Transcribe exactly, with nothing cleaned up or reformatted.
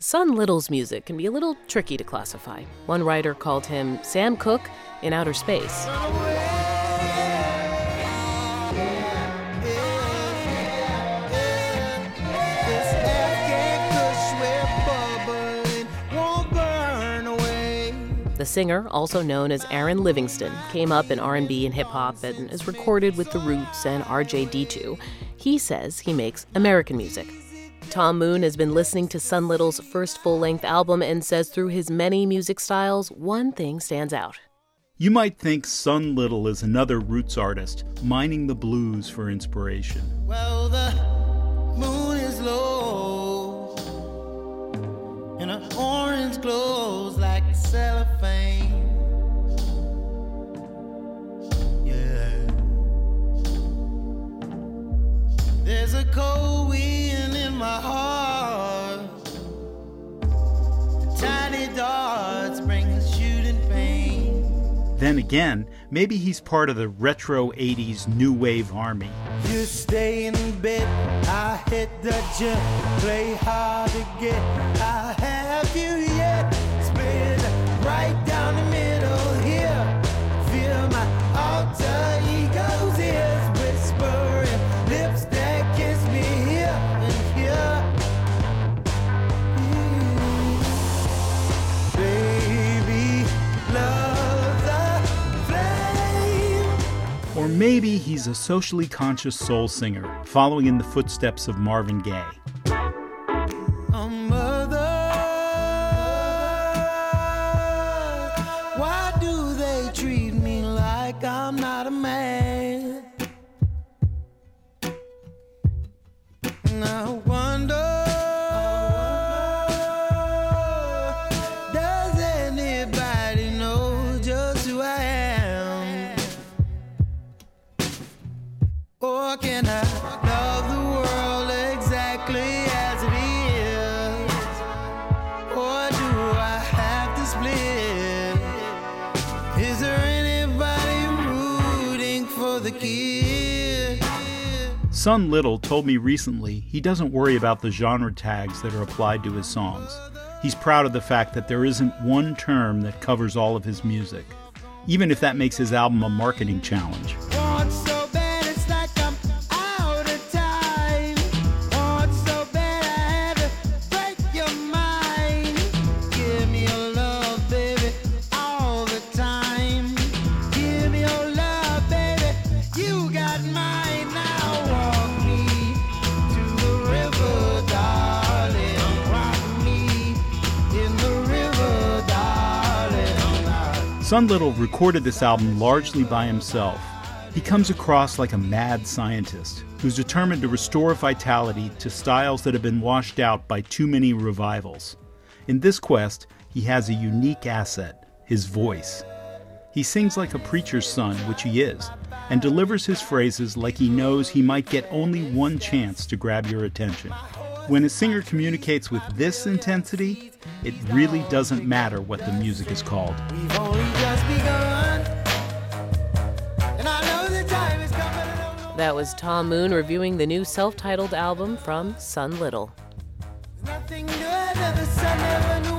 Son Little's music can be a little tricky to classify. One writer called him Sam Cooke in outer space. The singer, also known as Aaron Livingston, came up in R and B and hip-hop and is recorded with The Roots and R J D two. He says he makes American music. Tom Moon has been listening to Son Little's first full-length album and says through his many music styles, one thing stands out. You might think Son Little is another roots artist, mining the blues for inspiration. Well, the moon is low, and her orange glows like cellophane. Yeah. There's a cold wind in my heart. The tiny darts bring a shooting pain. Then again, maybe he's part of the retro eighties new wave army. You stay in bed, I hit the gym, play hard to get. I have you yet, split right down the middle here. Feel my alter ego's ears whispering, lips that kiss me here and here. Mm. Baby, love the flame. Or maybe he's a socially conscious soul singer, following in the footsteps of Marvin Gaye. Oh, mother, why do they treat me like I'm not a man? And I wonder, does anybody know just who I am? Or can I love the world exactly as it is? Or do I have to split? Is there anybody rooting for the kid? Son Little told me recently he doesn't worry about the genre tags that are applied to his songs. He's proud of the fact that there isn't one term that covers all of his music, even if that makes his album a marketing challenge. Want so bad it's like I'm out of time. Want so bad I had to break your mind. Give me your love, baby, all the time. Give me your love, baby, you got mine. Now walk me to the river, darling. Rock me in the river, darling. Son Little recorded this album largely by himself. He comes across like a mad scientist who's determined to restore vitality to styles that have been washed out by too many revivals. In this quest, he has a unique asset, his voice. He sings like a preacher's son, which he is, and delivers his phrases like he knows he might get only one chance to grab your attention. When a singer communicates with this intensity, it really doesn't matter what the music is called. We've only just begun, and I know the time is coming. I don't know. That was Tom Moon reviewing the new self-titled album from Son Little. Nothing good that the sun never knew.